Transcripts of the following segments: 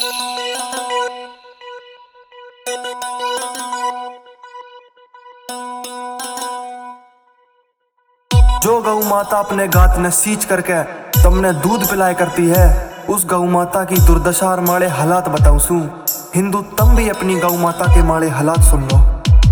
जो गौ माता अपने गात ने सींच करके तुमने दूध पिलाए करती है, उस गौ माता की दुर्दशा और माड़े हालात बताऊं सू। हिंदू तुम भी अपनी गौ माता के माड़े हालात सुन लो।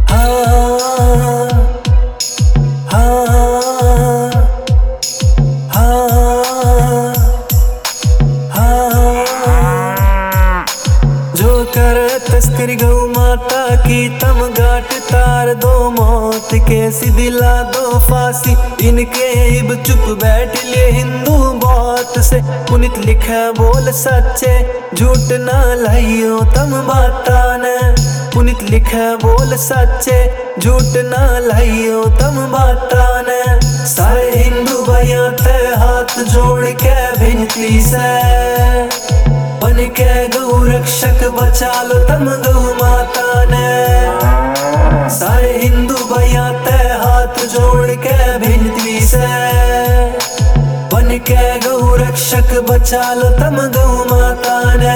जो कर तस्करी गौ माता की तम गाट तार दो, मौत के दिला दो फांसी इनके। इब चुप बैठ लिए हिंदू बात से, पुनित लिखे बोल सच्चे झूठ ना लाइयो तम बाता ने। पुनित लिखे बोल सच्चे झूठ ना लाइयो तम बाता ने। सारे हिंदू भाइयों ते हाथ जोड़ के विनती से, बन के गौ रक्षक बचा लो तम गौ माता ने। सारे हिंदू भैया ते हाथ जोड़ के विनती से, बन के गौ रक्षक बचा लो तम गौ माता ने।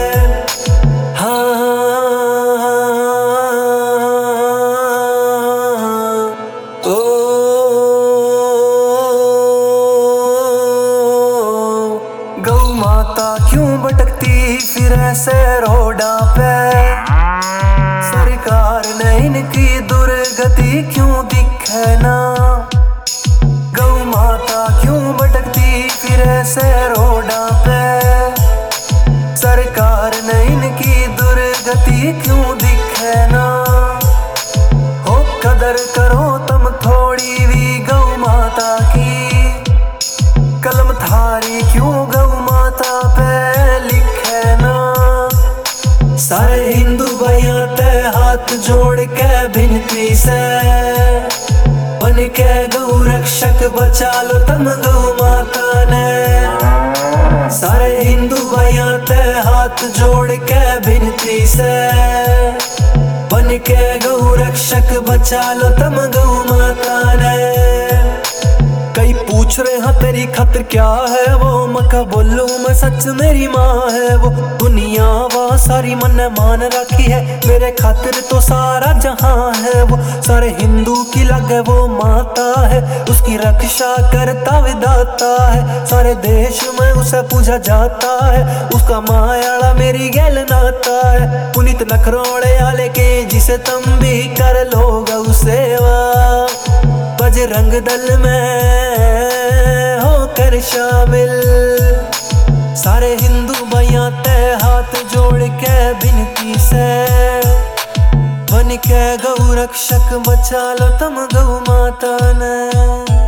गौ माता क्यों भटकती फिर ऐसे रोडा पे, सरकार ने इनकी दुर्गति क्यों दिखे ना। गौ माता क्यों भटकती फिर ऐसे रोडा पे, सरकार ने इनकी दुर्गति क्यों दिखे ना। हो कदर करो तुम थोड़ी भी गौ माता की, कलम थारी क्यों गौ माता पे लिखे ना। सारे हिंदू भाइयों ते हाथ जोड़ के विनती से, बन के गौ रक्षक बचा लो तम गौ माता ने। सारे हिंदू भाइयों ते हाथ जोड़ के विनती से, बन के गौ रक्षक बचा लो तम गौ माता ने। कई पूछ रहे हैं तेरी खातिर क्या है वो, मका बोलूं मैं सच मेरी माँ है वो। दुनिया वा सारी मन ने मान रखी है, मेरे खातिर तो सारा जहां है वो। सारे हिंदू की लगे वो माता है, उसकी रक्षा करता विदाता है। सारे देश में उसे पूजा जाता है, उसका मायाड़ा मेरी गैल नाता है। पुनित नखरोड़े आले के जिसे तुम भी कर लो गौ सेवा, बजरंग दल में होकर शामिल। सारे हिंदू भैया ते हाथ जोड़ के विनती से, बन के गौ रक्षक बचा लो तम गौ माता ने।